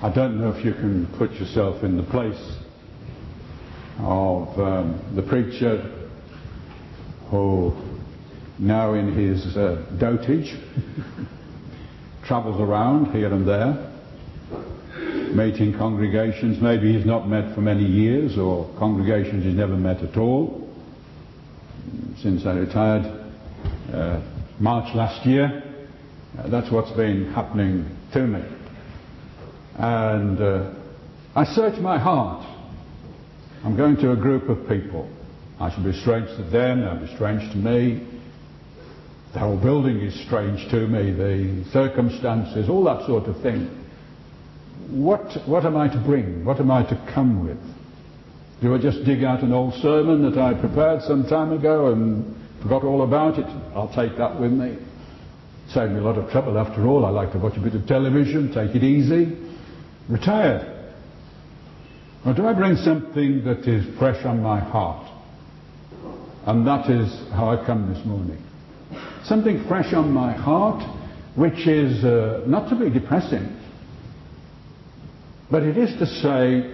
I don't know if you can put yourself in the place of the preacher who, now in his dotage, travels around here and there, meeting congregations maybe he's not met for many years, or congregations he's never met at all. Since I retired March last year, that's what's been happening to me. And I search my heart. I'm going to a group of people. I shall be strange to them, they'll be strange to me. The whole building is strange to me, the circumstances, all that sort of thing. What am I to bring? What am I to come with? Do I just dig out an old sermon that I prepared some time ago and forgot all about it? I'll take that with me. Save me a lot of trouble after all. I like to watch a bit of television, take it easy. Retired. Or do I bring something that is fresh on my heart? And that is how I come this morning. Something fresh on my heart, which is not to be depressing, but it is to say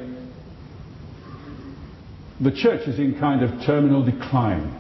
the church is in kind of terminal decline.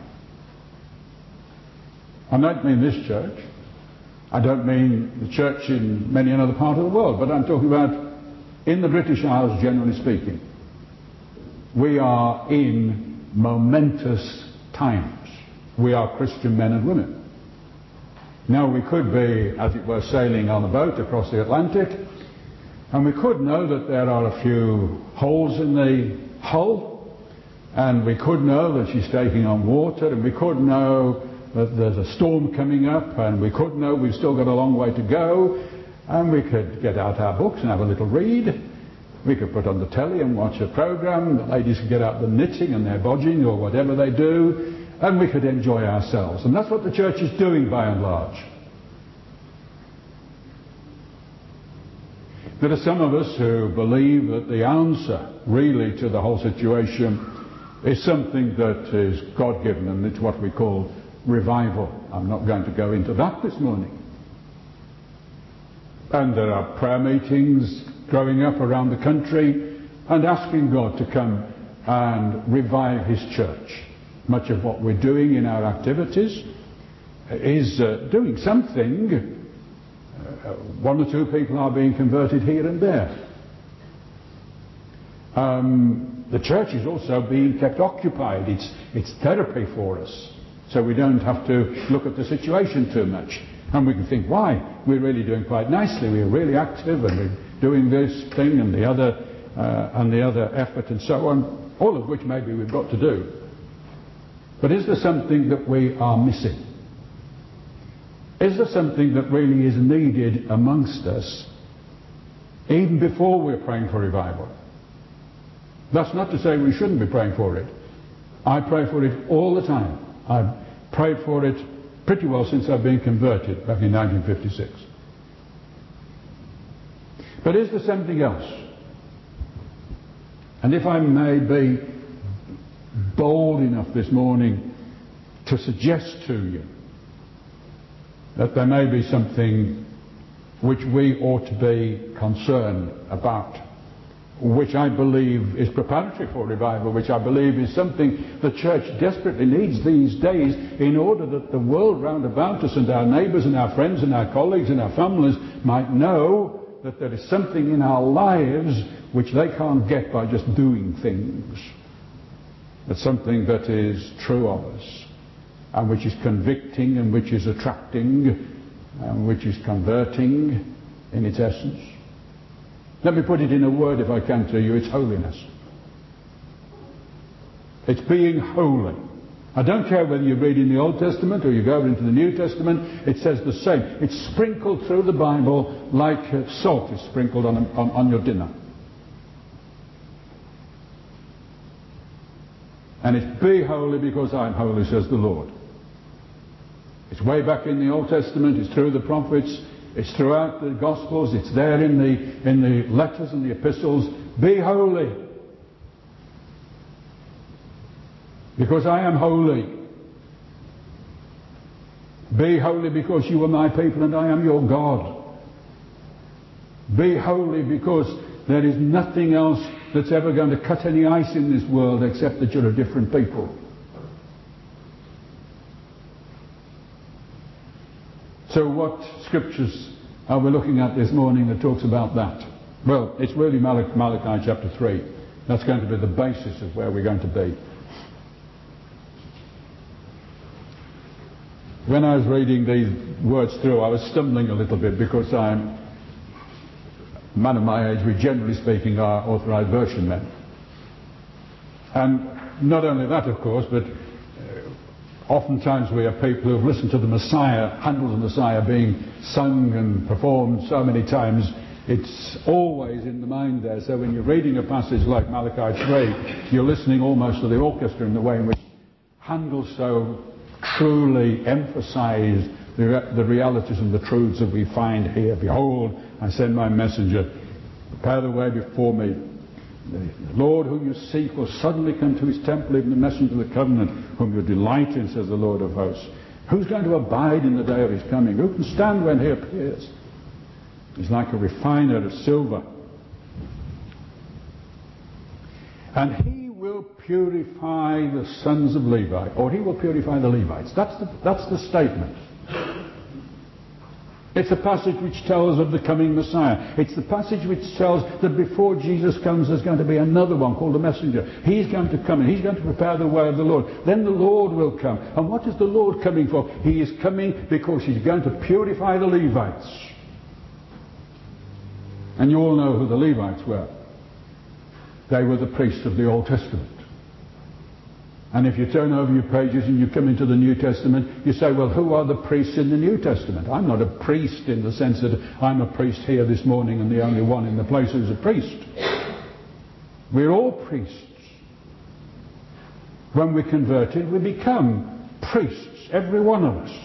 I don't mean this church. I don't mean the church in many another part of the world, but I'm talking about in the British Isles, generally speaking. We are in momentous times. We are Christian men and women. Now we could be, as it were, sailing on a boat across the Atlantic, and we could know that there are a few holes in the hull, and we could know that she's taking on water, and we could know that there's a storm coming up, and we could know we've still got a long way to go, and we could get out our books and have a little read. We could put on the telly and watch a program. The ladies could get out the knitting and their bodging or whatever they do, and we could enjoy ourselves. And that's what the church is doing by and large. There are some of us who believe that the answer really to the whole situation is something that is God-given, and it's what we call revival. I'm not going to go into that this morning. And there are prayer meetings growing up around the country and asking God to come and revive His church. Much of what we're doing in our activities is doing something. One or two people are being converted here and there. The church is also being kept occupied. It's therapy for us, so we don't have to look at the situation too much. And we can think, why? We're really doing quite nicely. We're really active, and we're doing this thing and the other effort and so on, all of which maybe we've got to do. But is there something that we are missing? Is there something that really is needed amongst us even before we're praying for revival? That's not to say we shouldn't be praying for it. I pray for it all the time. I've prayed for it pretty well since I've been converted back in 1956. But is there something else? And if I may be bold enough this morning to suggest to you that there may be something which we ought to be concerned about, which I believe is preparatory for revival, which I believe is something the church desperately needs these days in order that the world round about us and our neighbours and our friends and our colleagues and our families might know that there is something in our lives which they can't get by just doing things, but something that is true of us and which is convicting and which is attracting and which is converting in its essence. Let me put it in a word, if I can, to you. It's holiness. It's being holy. I don't care whether you read in the Old Testament or you go over into the New Testament, it says the same. It's sprinkled through the Bible like salt is sprinkled on your dinner. And it's be holy because I'm holy, says the Lord. It's way back in the Old Testament, it's through the prophets, it's throughout the Gospels, it's there in the letters and the epistles. Be holy, because I am holy. Be holy because you are my people and I am your God. Be holy because There is nothing else that's ever going to cut any ice in this world except that you're a different people. So what scriptures are we looking at this morning that talks about that? Well, it's really Malachi chapter 3. That's going to be the basis of where we're going to be. When I was reading these words through, I was stumbling a little bit because I'm a man of my age. We, generally speaking, are authorized version men. And not only that, of course, but oftentimes we are people who have listened to the Messiah, Handel's Messiah being sung and performed so many times. It's always in the mind there. So when you're reading a passage like Malachi 3, you're listening almost to the orchestra in the way in which Handel so truly emphasized the realities and the truths that we find here. Behold, I send my messenger, prepare the way before me. The Lord whom you seek will suddenly come to his temple, even the messenger of the covenant, whom you delight in, says the Lord of hosts. Who's going to abide in the day of his coming? Who can stand when he appears? He's like a refiner of silver. And he will purify the sons of Levi, or he will purify the Levites. That's the statement. It's a passage which tells of the coming Messiah. It's the passage which tells that before Jesus comes there's going to be another one called the messenger. He's going to come and he's going to prepare the way of the Lord. Then the Lord will come. And what is the Lord coming for? He is coming because he's going to purify the Levites. And you all know who the Levites were. They were the priests of the Old Testament. And if you turn over your pages and you come into the New Testament, you say, well, who are the priests in the New Testament? I'm not a priest in the sense that I'm a priest here this morning and the only one in the place who's a priest. We're all priests. When we're converted, we become priests, every one of us.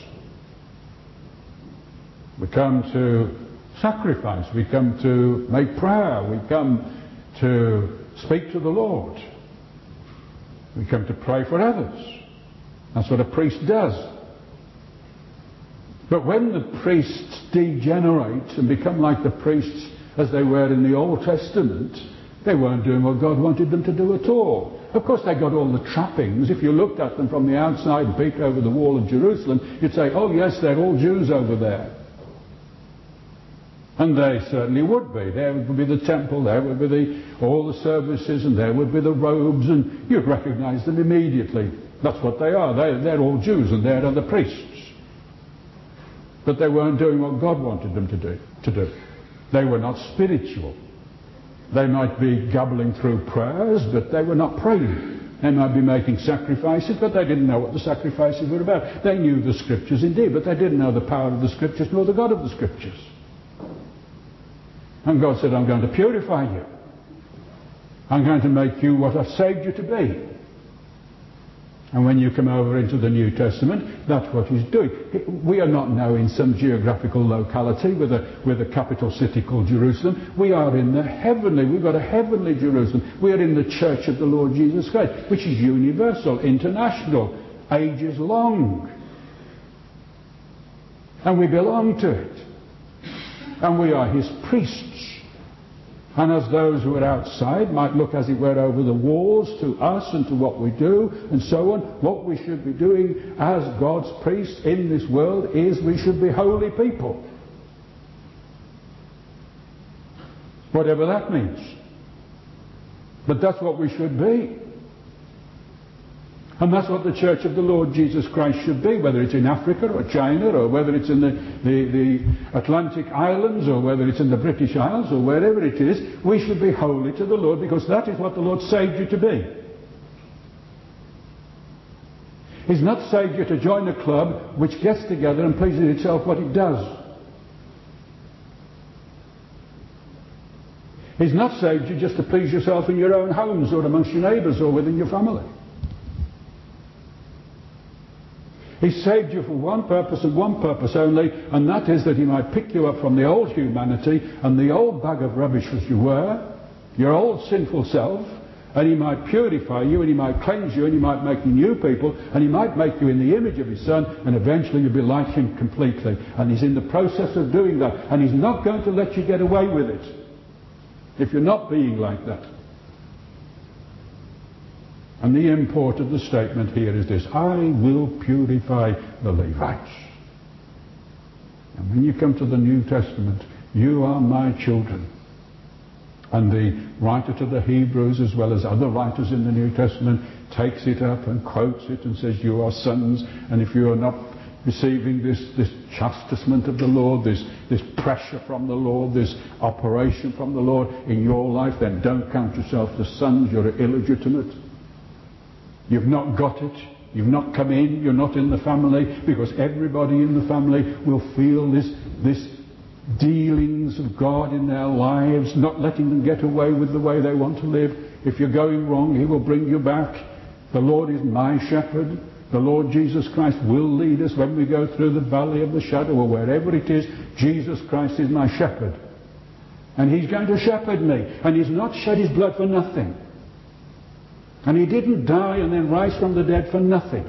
We come to sacrifice, we come to make prayer, we come to speak to the Lord. We come to pray for others. That's what a priest does. But when the priests degenerate and become like the priests as they were in the Old Testament, they weren't doing what God wanted them to do at all. Of course, they got all the trappings. If you looked at them from the outside and peeked over the wall of Jerusalem, you'd say, oh yes, they're all Jews over there. And they certainly would be. There would be the temple, there would be all the services, and there would be the robes, and you'd recognize them immediately. That's what they are. They're all Jews, and they're the priests. But they weren't doing what God wanted them to do. They were not spiritual. They might be gabbling through prayers, but they were not praying. They might be making sacrifices, but they didn't know what the sacrifices were about. They knew the Scriptures indeed, but they didn't know the power of the Scriptures nor the God of the Scriptures. And God said, I'm going to purify you. I'm going to make you what I've saved you to be. And when you come over into the New Testament, that's what he's doing. We are not now in some geographical locality with a capital city called Jerusalem. We are in the heavenly. We've got a heavenly Jerusalem. We are in the church of the Lord Jesus Christ, which is universal, international, ages long. And we belong to it. And we are his priests. And as those who are outside might look, as it were, over the walls to us and to what we do and so on, what we should be doing as God's priests in this world is we should be holy people. Whatever that means. But that's what we should be. And that's what the Church of the Lord Jesus Christ should be, whether it's in Africa or China or whether it's in the Atlantic Islands or whether it's in the British Isles or wherever it is. We should be holy to the Lord because that is what the Lord saved you to be. He's not saved you to join a club which gets together and pleases itself what it does. He's not saved you just to please yourself in your own homes or amongst your neighbours or within your family. He saved you for one purpose and one purpose only, and that is that he might pick you up from the old humanity and the old bag of rubbish that you were, your old sinful self, and he might purify you, and he might cleanse you, and he might make you new people, and he might make you in the image of his Son, and eventually you'll be like him completely. And he's in the process of doing that, and he's not going to let you get away with it. if you're not being like that. And the import of the statement here is this: I will purify the Levites. And when you come to the New Testament, you are my children. And the writer to the Hebrews, as well as other writers in the New Testament, takes it up and quotes it and says, you are sons, and if you are not receiving this chastisement of the Lord, this pressure from the Lord, this operation from the Lord in your life, then don't count yourself the sons, you're illegitimate. You've not got it. You've not come in. You're not in the family, because everybody in the family will feel this dealings of God in their lives, not letting them get away with the way they want to live. If you're going wrong, He will bring you back. The Lord is my shepherd. The Lord Jesus Christ will lead us when we go through the valley of the shadow or wherever it is. Jesus Christ is my shepherd. And He's going to shepherd me. And He's not shed His blood for nothing. And He didn't die and then rise from the dead for nothing.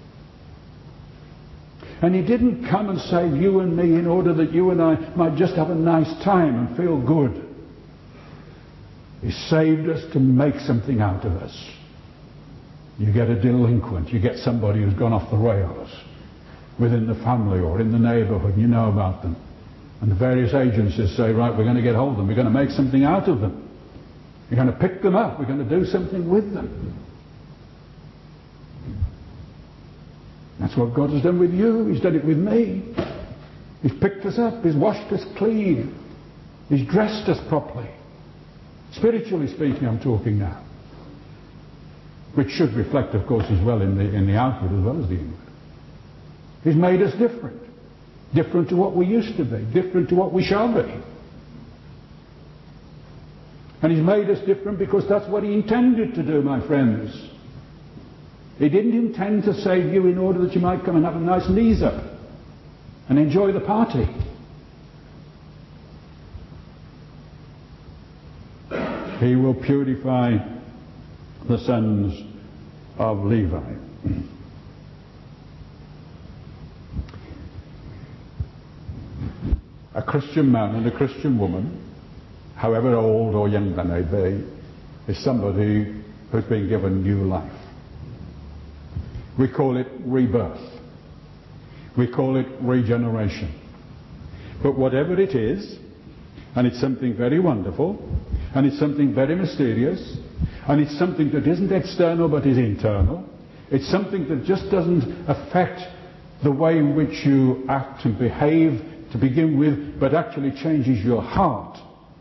And He didn't come and save you and me in order that you and I might just have a nice time and feel good. He saved us to make something out of us. You get a delinquent, you get somebody who's gone off the rails within the family or in the neighbourhood, you know about them. And the various agencies say, right, we're going to get hold of them, we're going to make something out of them. We're going to pick them up, we're going to do something with them. That's what God has done with you. He's done it with me. He's picked us up. He's washed us clean. He's dressed us properly. Spiritually speaking, I'm talking now. Which should reflect, of course, as well in the outward as well as the inward. He's made us different. Different to what we used to be. Different to what we shall be. And He's made us different because that's what He intended to do, my friends. He didn't intend to save you in order that you might come and have a nice knees up and enjoy the party. He will purify the sons of Levi. A Christian man and a Christian woman, however old or young they may be, is somebody who's been given new life. We call it rebirth. We call it regeneration. But whatever it is, and it's something very wonderful, and it's something very mysterious, and it's something that isn't external but is internal, it's something that just doesn't affect the way in which you act and behave to begin with, but actually changes your heart.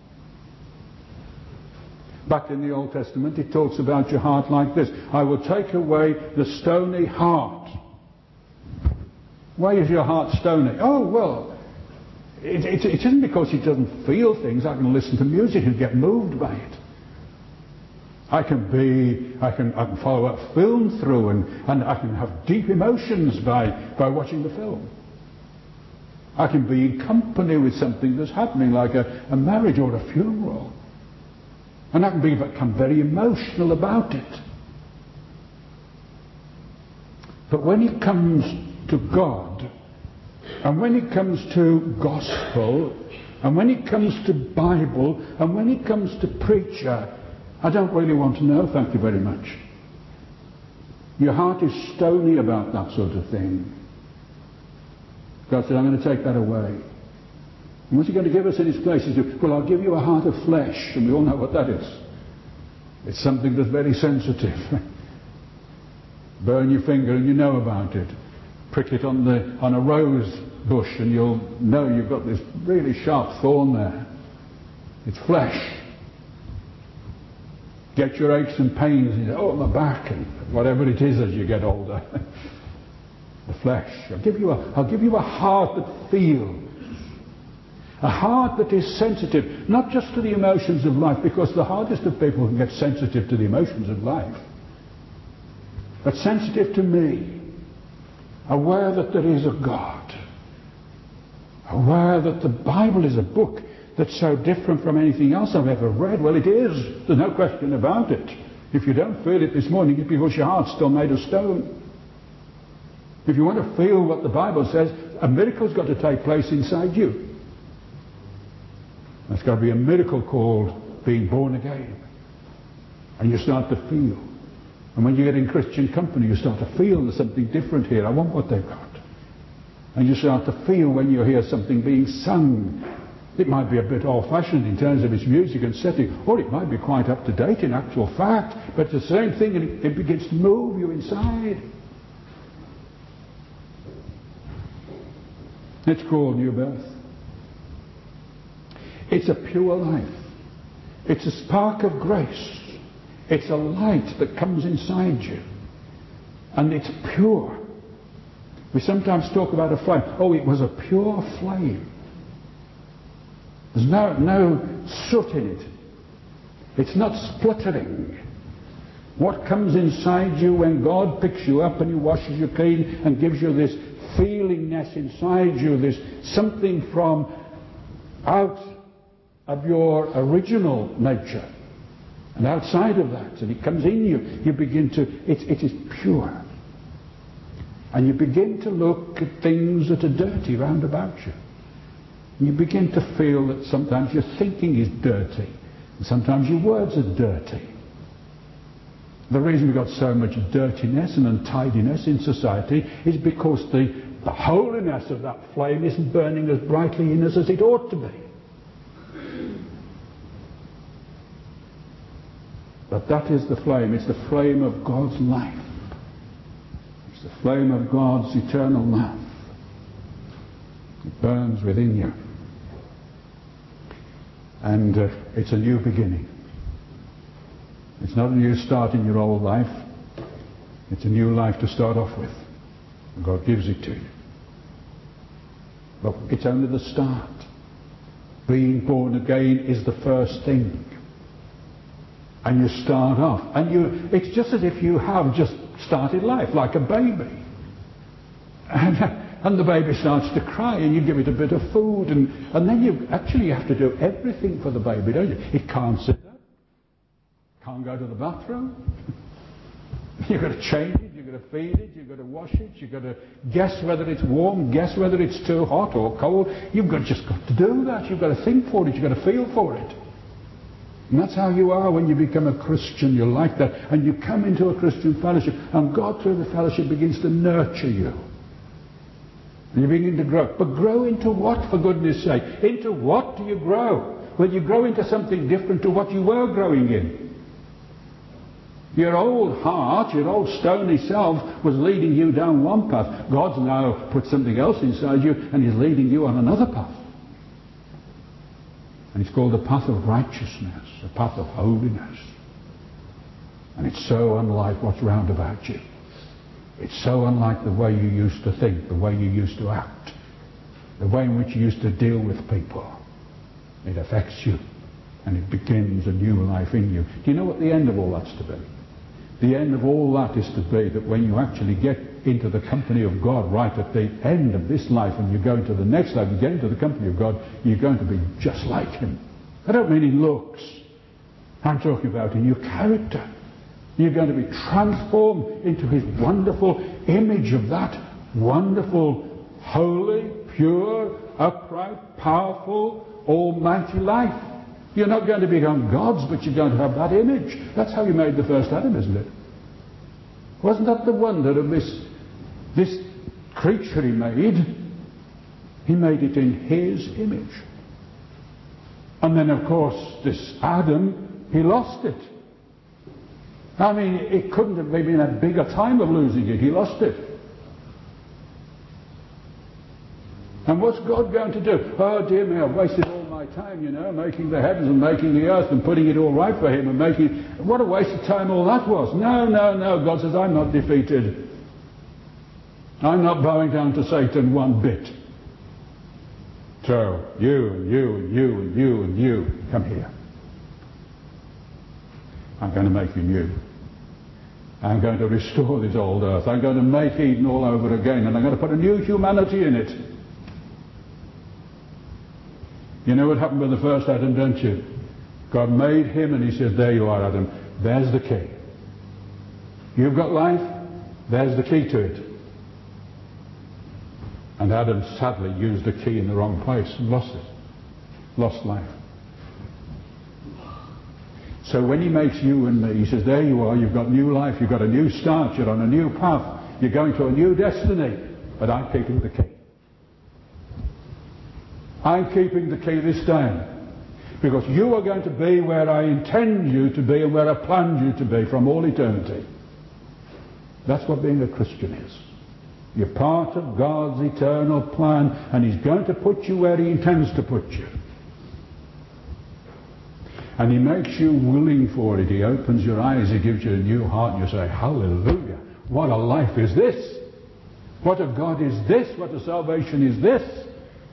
Back in the Old Testament, it talks about your heart like this: I will take away the stony heart. Why is your heart stony? Oh, well, it isn't because it doesn't feel things. I can listen to music and get moved by it. I can follow a film through and I can have deep emotions by watching the film. I can be in company with something that's happening, like a marriage or a funeral. And I can become very emotional about it. But when it comes to God, and when it comes to gospel, and when it comes to Bible, and when it comes to preacher, I don't really want to know, thank you very much. Your heart is stony about that sort of thing. God said, I'm going to take that away. And what's He going to give us in His place? He said, well, I'll give you a heart of flesh. And we all know what that is. It's something that's very sensitive. Burn your finger and you know about it. Prick it on a rose bush and you'll know you've got this really sharp thorn there. It's flesh. Get your aches and pains and oh, my back and whatever it is as you get older. The flesh. I'll give you a heart that feels. A heart that is sensitive, not just to the emotions of life, because the hardest of people can get sensitive to the emotions of life, but sensitive to me, aware that there is a God, aware that the Bible is a book that's so different from anything else I've ever read. Well, it is. There's no question about it. If you don't feel it this morning, it's because your heart's still made of stone. If you want to feel what the Bible says, a miracle's got to take place inside you. There's got to be a miracle called being born again. And you start to feel. And when you get in Christian company, you start to feel there's something different here. I want what they've got. And you start to feel when you hear something being sung. It might be a bit old-fashioned in terms of its music and setting, or it might be quite up-to-date in actual fact, but it's the same thing, and it begins to move you inside. It's called new birth. It's a pure life. It's a spark of grace. It's a light that comes inside you. And it's pure. We sometimes talk about a flame. Oh, it was a pure flame. There's no soot in it. It's not spluttering. What comes inside you when God picks you up and He washes you clean and gives you this feelingness inside you, this something from out of your original nature and outside of that, and it comes in you, you begin to, it is pure. And you begin to look at things that are dirty round about you. And you begin to feel that sometimes your thinking is dirty, and sometimes your words are dirty. The reason we've got so much dirtiness and untidiness in society is because the holiness of that flame isn't burning as brightly in us as it ought to be. But that is the flame. It's the flame of God's life. It's the flame of God's eternal love. It burns within you. And it's a new beginning. It's not a new start in your old life. It's a new life to start off with. And God gives it to you. But it's only the start. Being born again is the first thing. And you start off. And it's just as if you have just started life, like a baby. And the baby starts to cry, and you give it a bit of food, and then you actually have to do everything for the baby, don't you? It can't sit up, can't go to the bathroom. You've got to change it, you've got to feed it, you've got to wash it, you've got to guess whether it's warm, guess whether it's too hot or cold. You've just got to do that. You've got to think for it, you've got to feel for it. And that's how you are when you become a Christian. You're like that. And you come into a Christian fellowship, and God through the fellowship begins to nurture you. And you begin to grow. But grow into what, for goodness sake? Into what do you grow? Well, you grow into something different to what you were growing in. Your old heart, your old stony self was leading you down one path. God's now put something else inside you, and He's leading you on another path. And it's called the path of righteousness, the path of holiness. And it's so unlike what's round about you. It's so unlike the way you used to think, the way you used to act, the way in which you used to deal with people. It affects you, and it begins a new life in you. Do you know what the end of all that's to be? The end of all that is to be that when you actually get into the company of God right at the end of this life, and you go into the next life, you get into the company of God, you're going to be just like Him. I don't mean in looks. I'm talking about in your character. You're going to be transformed into His wonderful image of that wonderful, holy, pure, upright, powerful, almighty life. You're not going to become gods, but you're going to have that image. That's how He made the first Adam, isn't it? Wasn't that the wonder of this creature He made? He made it in His image. And then, of course, this Adam, he lost it. I mean, it couldn't have been a bigger time of losing it. He lost it. And what's God going to do? Oh dear me, I've wasted all my time, making the heavens and making the earth and putting it all right for Him and making... What a waste of time all that was. No. God says, I'm not defeated. I'm not bowing down to Satan one bit. So, you, come here. I'm going to make you new. I'm going to restore this old earth. I'm going to make Eden all over again, and I'm going to put a new humanity in it. You know what happened with the first Adam, don't you? God made him, and He said, there you are, Adam. There's the key. You've got life. There's the key to it. And Adam sadly used the key in the wrong place and lost it. Lost life. So when he makes you and me, he says, there you are, you've got new life, you've got a new start, you're on a new path, you're going to a new destiny. But I'm keeping the key. I'm keeping the key this day. Because you are going to be where I intend you to be and where I planned you to be from all eternity. That's what being a Christian is. You're part of God's eternal plan, and he's going to put you where he intends to put you. And he makes you willing for it. He opens your eyes, he gives you a new heart, and you say, hallelujah, what a life is this? What a God is this? What a salvation is this?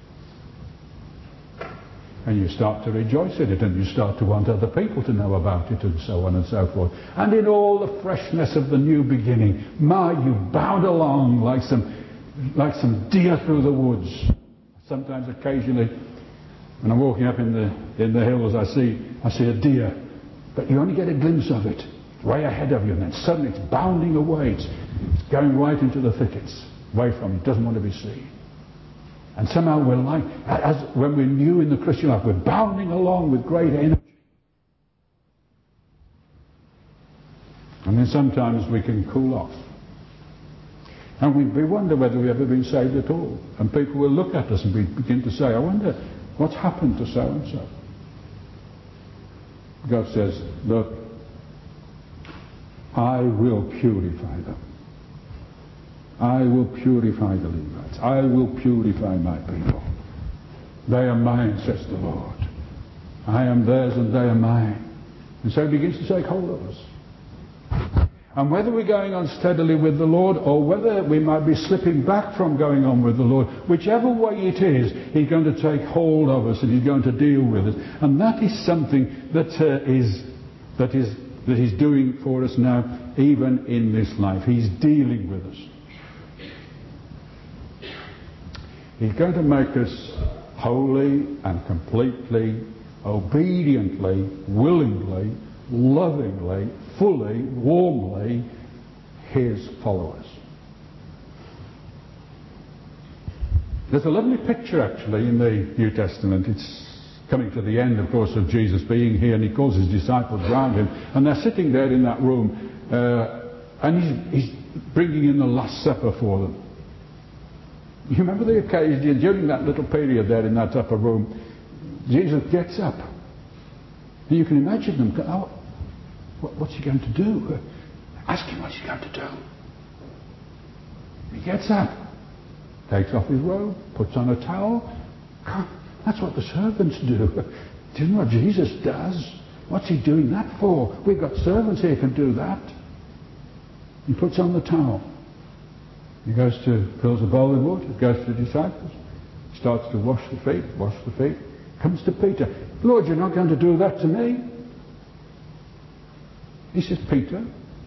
And you start to rejoice in it, and you start to want other people to know about it, and so on and so forth. And in all the freshness of the new beginning, you bound along like some deer through the woods. Sometimes, occasionally, when I'm walking up in the hills, I see a deer, but you only get a glimpse of it. It's way ahead of you, and then suddenly it's bounding away. It's going right into the thickets, away from you. It doesn't want to be seen. And somehow we're like, as when we're new in the Christian life, we're bounding along with great energy. And then sometimes we can cool off. And we wonder whether we've ever been saved at all. And people will look at us and begin to say, I wonder what's happened to so-and-so. God says, look, I will purify them. I will purify the Levites. I will purify my people. They are mine, says the Lord. I am theirs and they are mine. And so he begins to take hold of us. And whether we're going on steadily with the Lord or whether we might be slipping back from going on with the Lord, whichever way it is, he's going to take hold of us and he's going to deal with us. And that is something that he's doing for us now, even in this life. He's dealing with us. He's going to make us wholly and completely, obediently, willingly, lovingly, fully, warmly his followers. There's a lovely picture actually in the New Testament. It's coming to the end, of course, of Jesus being here, and he calls his disciples round him, and they're sitting there in that room, and he's bringing in the Last Supper for them. You remember the occasion, during that little period there in that upper room, Jesus gets up. And you can imagine them, oh, what's he going to do? Ask him what's he going to do. He gets up, takes off his robe, puts on a towel. That's what the servants do. Do you know what Jesus does? What's he doing that for? We've got servants here who can do that. He puts on the towel. He fills a bowl with water, goes to the disciples, starts to wash the feet, comes to Peter. Lord, you're not going to do that to me? He says, Peter,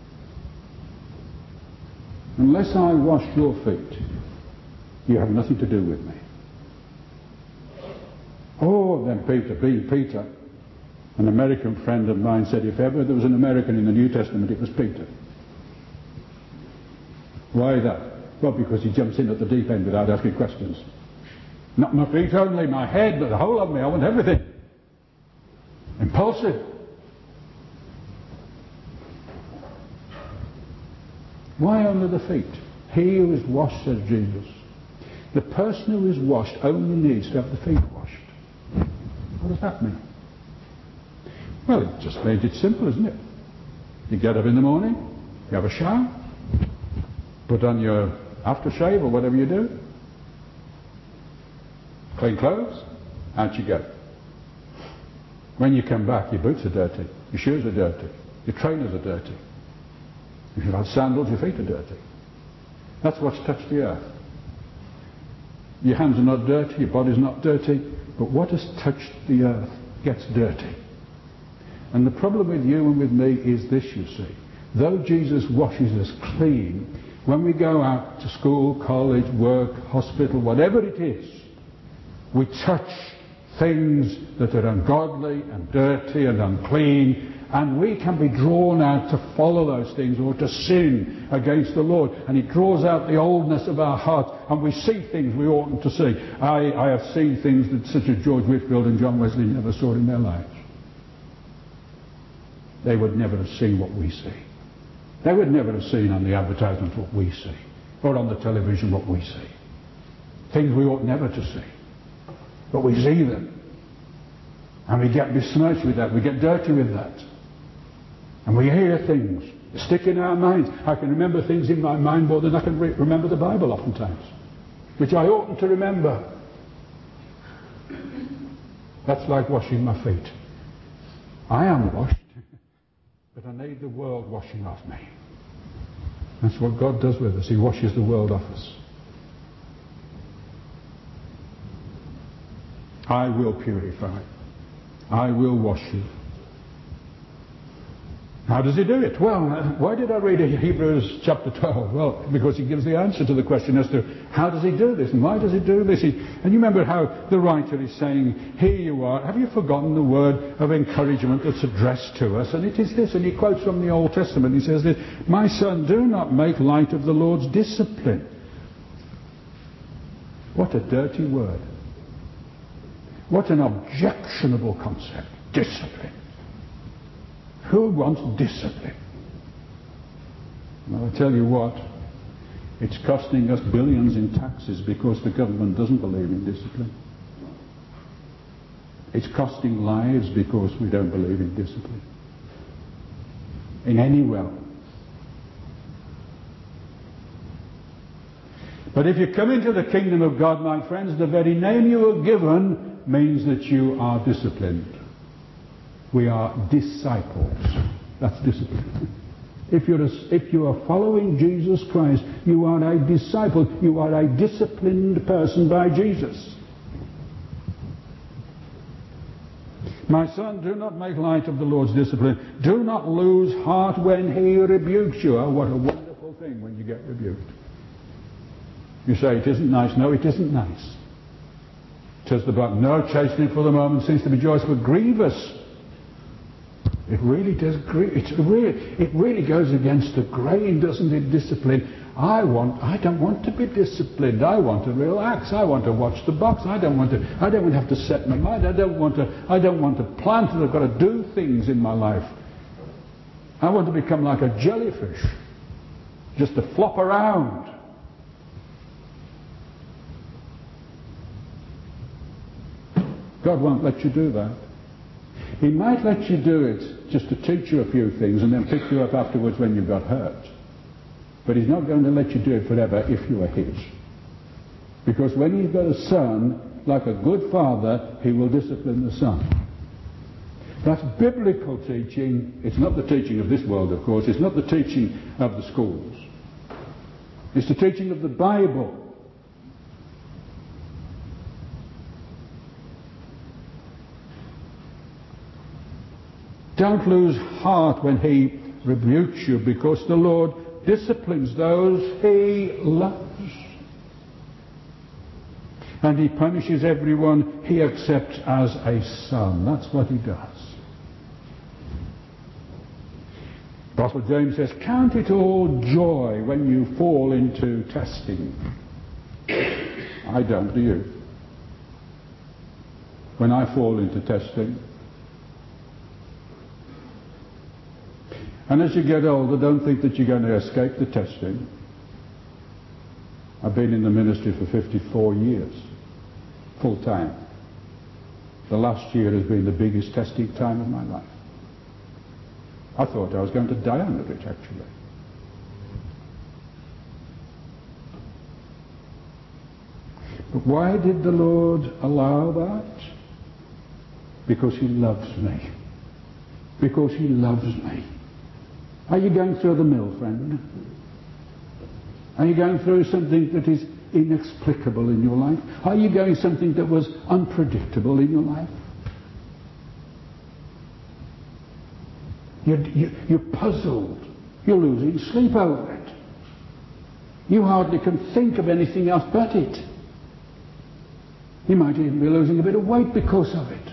unless I wash your feet, you have nothing to do with me. Oh, then Peter, being Peter, an American friend of mine said if ever there was an American in the New Testament, it was Peter. Why that? Well, because he jumps in at the deep end without asking questions. Not my feet only, my head, but the whole of me. I want everything. Impulsive. Why only the feet? He who is washed, says Jesus. The person who is washed only needs to have the feet washed. What does that mean? Well, it just means it's simple, isn't it? You get up in the morning, you have a shower, put on your aftershave or whatever you do, clean clothes, out you go. When you come back, your boots are dirty, your shoes are dirty, your trainers are dirty. If you've had sandals, your feet are dirty. That's what's touched the earth. Your hands are not dirty, your body's not dirty, but what has touched the earth gets dirty. And the problem with you and with me is this, you see. Though Jesus washes us clean, when we go out to school, college, work, hospital, whatever it is, we touch things that are ungodly and dirty and unclean, and we can be drawn out to follow those things or to sin against the Lord. And it draws out the oldness of our heart, and we see things we oughtn't to see. I have seen things that such as George Whitefield and John Wesley never saw in their lives. they would never have seen what we see. They would never have seen on the advertisement what we see, or on the television what we see. Things we ought never to see. But we see them. And we get besmirched with that. We get dirty with that. And we hear things stick in our minds. I can remember things in my mind more than I can remember the Bible oftentimes, which I oughtn't to remember. That's like washing my feet. I am washed, but I need the world washing off me. That's what God does with us. He washes the world off us. I will purify. I will wash you. How does he do it? Well, why did I read Hebrews chapter 12? Well, because he gives the answer to the question as to how does he do this and why does he do this. And you remember how the writer is saying, here you are, have you forgotten the word of encouragement that's addressed to us? And it is this, and he quotes from the Old Testament. He says this, my son, do not make light of the Lord's discipline. What a dirty word. What an objectionable concept. Discipline. Who wants discipline? Well, I tell you what, it's costing us billions in taxes because the government doesn't believe in discipline. It's costing lives because we don't believe in discipline. In any realm. But if you come into the kingdom of God, my friends, the very name you are given means that you are disciplined. We are disciples. That's discipline. If you are following Jesus Christ, you are a disciple. You are a disciplined person by Jesus. My son, do not make light of the Lord's discipline. Do not lose heart when he rebukes you. Oh, what a wonderful thing when you get rebuked. You say, it isn't nice. No, it isn't nice. Says the Bible, no, chastening for the moment seems to be joyous, but grievous. It really does. It really goes against the grain, doesn't it? Discipline. I don't want to be disciplined. I want to relax. I want to watch the box. I don't want to have to set my mind. I don't want to plan. I've got to do things in my life. I want to become like a jellyfish, just to flop around. God won't let you do that. He might let you do it just to teach you a few things and then pick you up afterwards when you've got hurt. But he's not going to let you do it forever if you are his. Because when he's got a son, like a good father, he will discipline the son. That's biblical teaching. It's not the teaching of this world, of course. It's not the teaching of the schools. It's the teaching of the Bible. Don't lose heart when he rebukes you, because the Lord disciplines those he loves. And he punishes everyone he accepts as a son. That's what he does. Apostle James says, count it all joy when you fall into testing. I don't, do you? When I fall into testing. And as you get older, don't think that you're going to escape the testing. I've been in the ministry for 54 years, full time. The last year has been the biggest testing time of my life. I thought I was going to die under it, actually. But why did the Lord allow that? Because he loves me. Because he loves me. Are you going through the mill, friend? Are you going through something that is inexplicable in your life? Are you going something that was unpredictable in your life? You're puzzled. You're losing sleep over it. You hardly can think of anything else but it. You might even be losing a bit of weight because of it.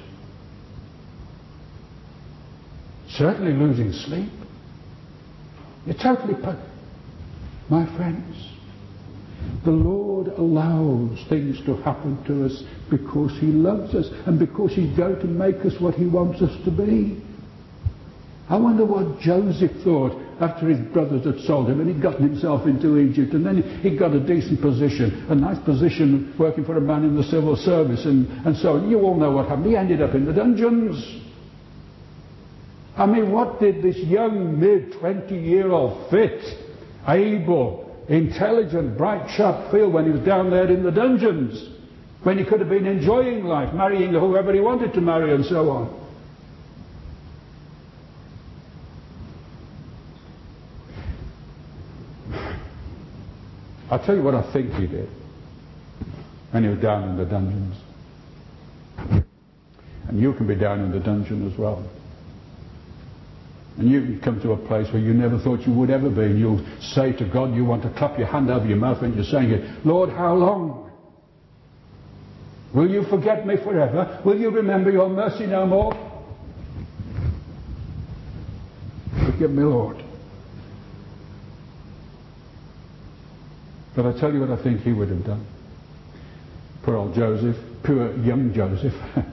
Certainly losing sleep. You're totally my friends, the Lord allows things to happen to us because he loves us and because he's going to make us what he wants us to be. I wonder what Joseph thought after his brothers had sold him and he'd gotten himself into Egypt, and then he'd got a decent position, a nice position working for a man in the civil service and so on. You all know what happened. He ended up in the dungeons. I mean, what did this young mid-20-year-old fit, able, intelligent, bright chap feel when he was down there in the dungeons? When he could have been enjoying life, marrying whoever he wanted to marry and so on. I'll tell you what I think he did when he was down in the dungeons. And you can be down in the dungeon as well. And you can come to a place where you never thought you would ever be, and you'll say to God, you want to clap your hand over your mouth when you're saying it, Lord, how long? Will you forget me forever? Will you remember your mercy no more? Forgive me, Lord. But I tell you what I think he would have done. Poor old Joseph, poor young Joseph.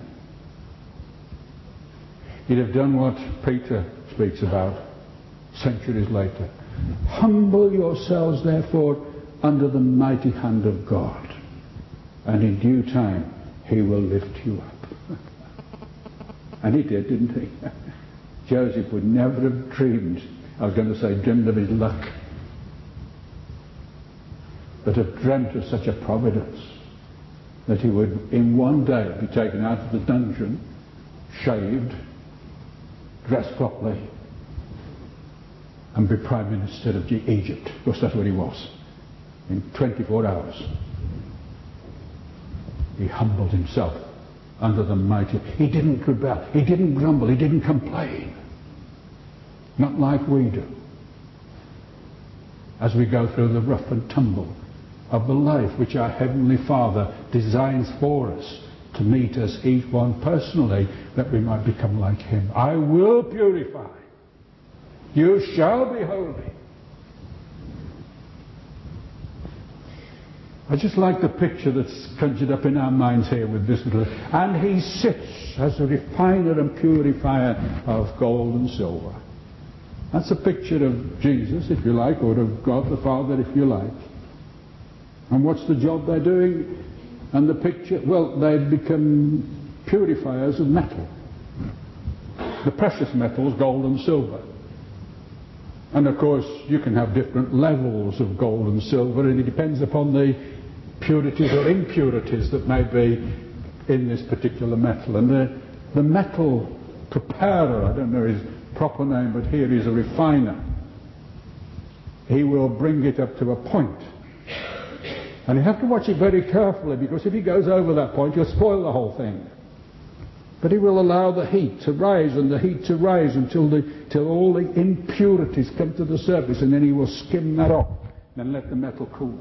He'd have done what Peter speaks about centuries later. Humble yourselves, therefore, under the mighty hand of God, and in due time he will lift you up. And he did, didn't he? Joseph would never have dreamed, I was going to say dreamed of his luck, but have dreamt of such a providence that he would in one day be taken out of the dungeon, shaved, dressed properly, and be Prime Minister of Egypt, because that's what he was, in 24 hours. He humbled himself under the mighty. He didn't rebel, he didn't grumble, he didn't complain. Not like we do, as we go through the rough and tumble of the life which our Heavenly Father designs for us, to meet us each one personally, that we might become like him. I will purify. You shall be holy. I just like the picture that's conjured up in our minds here with this little. And he sits as a refiner and purifier of gold and silver. That's a picture of Jesus, if you like, or of God the Father, if you like. And what's the job they're doing? And the picture, well, they become purifiers of metal. The precious metals, gold and silver. And of course, you can have different levels of gold and silver, and it depends upon the purities or impurities that may be in this particular metal. And the metal preparer, I don't know his proper name, but here he's a refiner. He will bring it up to a point. And you have to watch it very carefully, because if he goes over that point, he'll spoil the whole thing. But he will allow the heat to rise and the heat to rise until all the impurities come to the surface, and then he will skim that off and let the metal cool.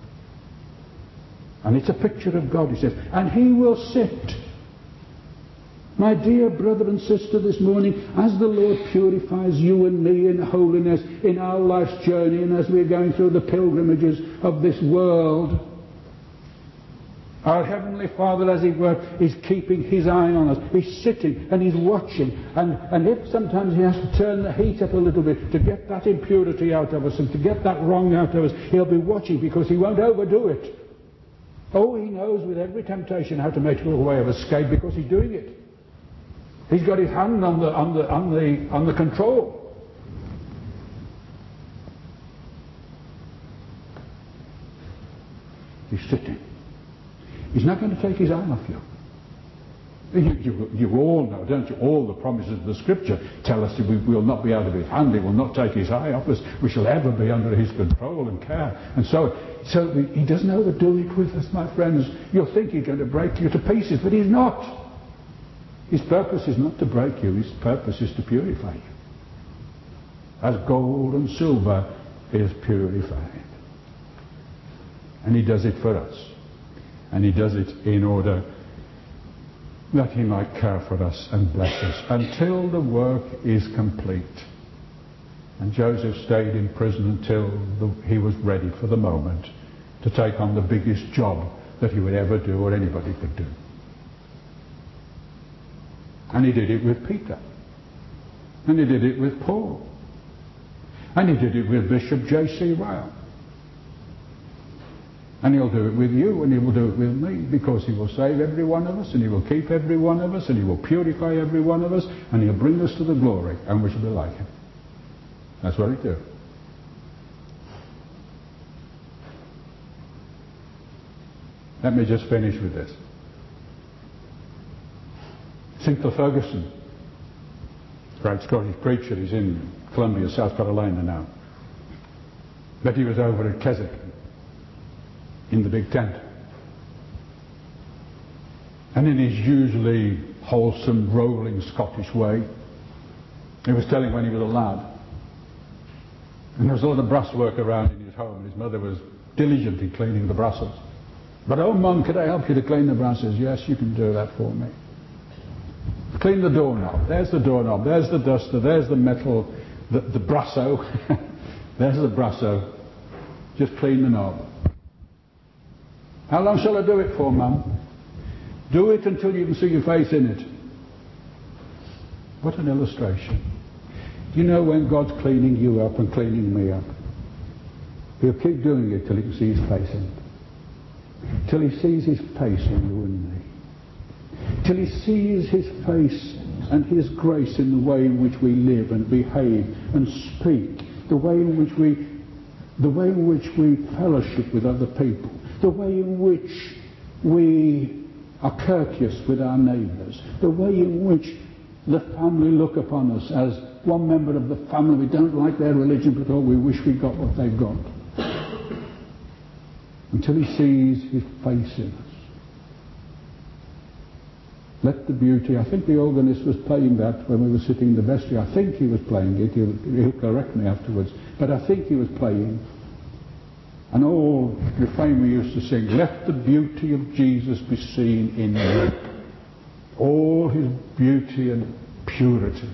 And it's a picture of God, he says. And he will sit. My dear brother and sister, this morning, as the Lord purifies you and me in holiness in our life's journey, and as we're going through the pilgrimages of this world, our Heavenly Father, as it were, is keeping his eye on us. He's sitting and he's watching. And if sometimes he has to turn the heat up a little bit to get that impurity out of us and to get that wrong out of us, he'll be watching, because he won't overdo it. Oh, he knows with every temptation how to make a way of escape, because he's doing it. He's got his hand on the control. He's sitting. He's not going to take his eye off you. You all know, don't you? All the promises of the Scripture tell us that we will not be out of his hand. He will not take his eye off us. We shall ever be under his control and care. And so he doesn't overdo it with us, my friends. You'll think he's going to break you to pieces, but he's not. His purpose is not to break you. His purpose is to purify you, as gold and silver is purified. And he does it for us. And he does it in order that he might care for us and bless us until the work is complete. And Joseph stayed in prison until he was ready for the moment to take on the biggest job that he would ever do or anybody could do. And he did it with Peter. And he did it with Paul. And he did it with Bishop J.C. Ryle. And he'll do it with you, and he will do it with me, because he will save every one of us, and he will keep every one of us, and he will purify every one of us, and he'll bring us to the glory, and we shall be like him. That's what he'll do. Let me just finish with this. Sinclair Ferguson, great Scottish preacher, he's in Columbia, South Carolina now. But he was over at Keswick, in the big tent. And in his usually wholesome, rolling Scottish way, he was telling when he was a lad. And there was a lot of brass work around in his home, and his mother was diligently cleaning the brasses. But, oh, Mum, could I help you to clean the brasses? Yes, you can do that for me. Clean the doorknob. There's the doorknob. There's the duster. There's the metal, the brasso. There's the brasso. Just clean the knob. How long shall I do it for, Mum? Do it until you can see your face in it. What an illustration. You know, when God's cleaning you up and cleaning me up, he'll keep doing it till he can see his face in it. Till he sees his face in you and me. Till he sees his face and his grace in the way in which we live and behave and speak, the way in which we fellowship with other people, the way in which we are courteous with our neighbours, the way in which the family look upon us as one member of the family. We don't like their religion, but oh, we wish we got what they've got. Until he sees his face in us. Let the beauty, I think the organist was playing that when we were sitting in the vestry. I think he was playing it, he'll correct me afterwards, but I think he was playing an old refrain we used to sing, let the beauty of Jesus be seen in me. All his beauty and purity.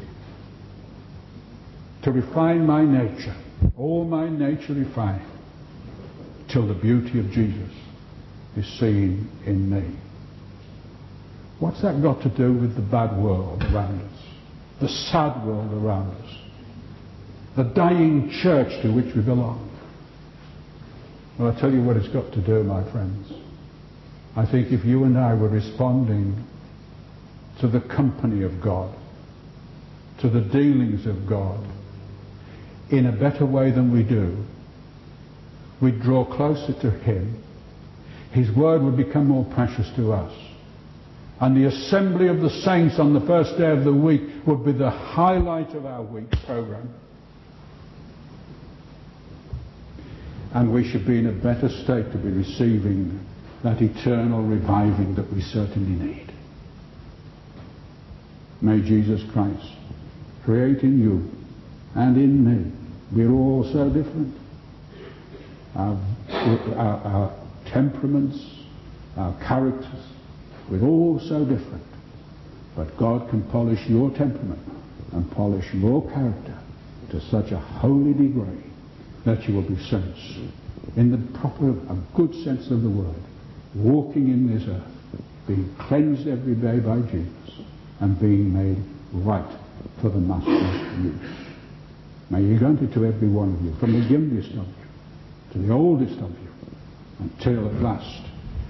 To refine my nature, all my nature refine, till the beauty of Jesus is seen in me. What's that got to do with the bad world around us? The sad world around us? The dying church to which we belong? Well, I tell you what it's got to do, my friends. I think if you and I were responding to the company of God, to the dealings of God, in a better way than we do, we'd draw closer to him. His word would become more precious to us. And the assembly of the saints on the first day of the week would be the highlight of our week's program. And we should be in a better state to be receiving that eternal reviving that we certainly need. May Jesus Christ create in you and in me. We're all so different. Our temperaments, our characters, we're all so different. But God can polish your temperament and polish your character to such a holy degree that you will be saints in the proper, a good sense of the word, walking in this earth, being cleansed every day by Jesus and being made right for the Master's use. May He grant it to every one of you, from the youngest of you to the oldest of you, until at last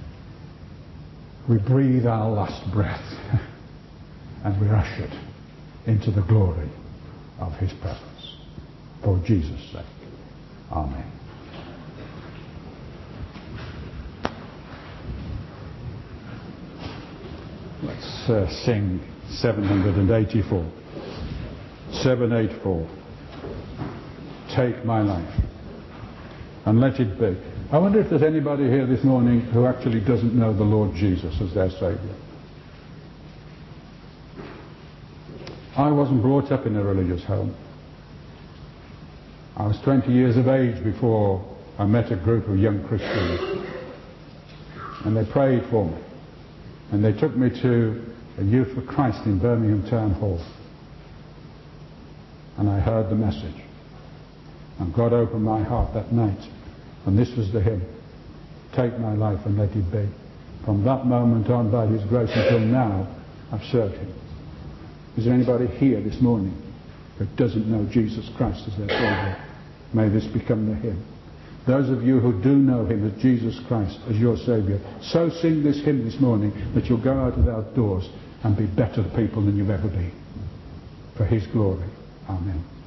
we breathe our last breath and we're ushered into the glory of His presence. For Jesus' sake. Amen. Let's sing 784. 784. Take my life and let it be. I wonder if there's anybody here this morning who actually doesn't know the Lord Jesus as their Saviour. I wasn't brought up in a religious home. I was 20 years of age before I met a group of young Christians, and they prayed for me, and they took me to a Youth for Christ in Birmingham Town Hall, and I heard the message, and God opened my heart that night, and this was the hymn, Take my life and let it be. From that moment on, by His grace until now, I've served Him. Is there anybody here this morning that doesn't know Jesus Christ as their Saviour. May this become the hymn. Those of you who do know him as Jesus Christ as your Saviour, so sing this hymn this morning that you'll go out of outdoors and be better people than you've ever been. For his glory. Amen.